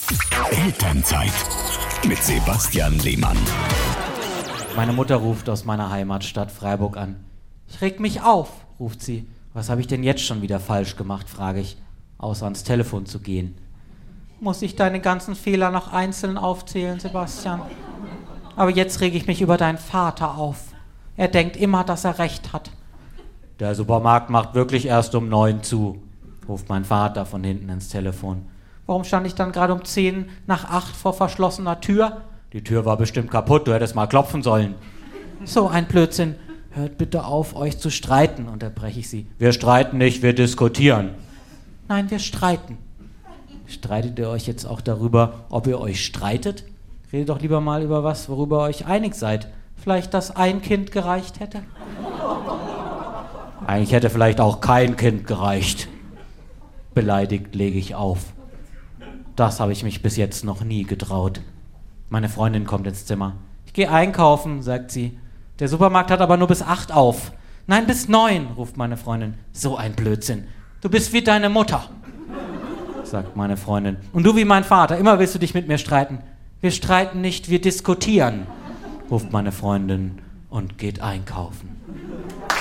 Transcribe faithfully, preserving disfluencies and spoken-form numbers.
Elternzeit mit Sebastian Lehmann. Meine Mutter ruft aus meiner Heimatstadt Freiburg an. Ich reg mich auf, ruft sie. Was habe ich denn jetzt schon wieder falsch gemacht, frage ich, außer ans Telefon zu gehen. Muss ich deine ganzen Fehler noch einzeln aufzählen, Sebastian? Aber jetzt rege ich mich über deinen Vater auf. Er denkt immer, dass er recht hat. Der Supermarkt macht wirklich erst um neun zu, ruft mein Vater von hinten ins Telefon. Warum stand ich dann gerade um zehn nach acht vor verschlossener Tür? Die Tür war bestimmt kaputt, du hättest mal klopfen sollen. So ein Blödsinn. Hört bitte auf, euch zu streiten, unterbreche ich sie. Wir streiten nicht, wir diskutieren. Nein, wir streiten. Streitet ihr euch jetzt auch darüber, ob ihr euch streitet? Redet doch lieber mal über was, worüber ihr euch einig seid. Vielleicht, dass ein Kind gereicht hätte? Eigentlich hätte vielleicht auch kein Kind gereicht. Beleidigt lege ich auf. Das habe ich mich bis jetzt noch nie getraut. Meine Freundin kommt ins Zimmer. Ich gehe einkaufen, sagt sie. Der Supermarkt hat aber nur bis acht auf. Nein, bis neun, ruft meine Freundin. So ein Blödsinn. Du bist wie deine Mutter, sagt meine Freundin. Und du wie mein Vater. Immer willst du dich mit mir streiten. Wir streiten nicht, wir diskutieren, ruft meine Freundin und geht einkaufen.